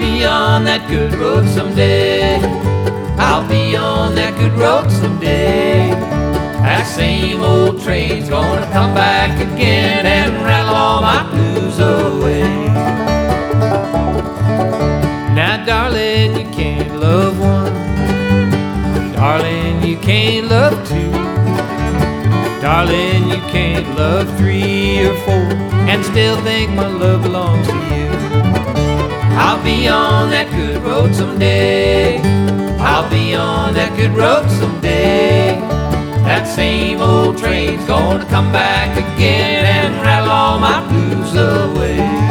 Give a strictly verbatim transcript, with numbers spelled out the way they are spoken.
be on that good road someday. I'll be on that good road someday. That same old train's gonna come back again and rattle all my blues away. Now, darling, you can't love one. Darling, you can't love two. Darling, you can't love three or four and still think my love belongs to you. I'll be on that good road someday. I'll be on that good road someday. That same old train's gonna come back again and rattle all my blues away.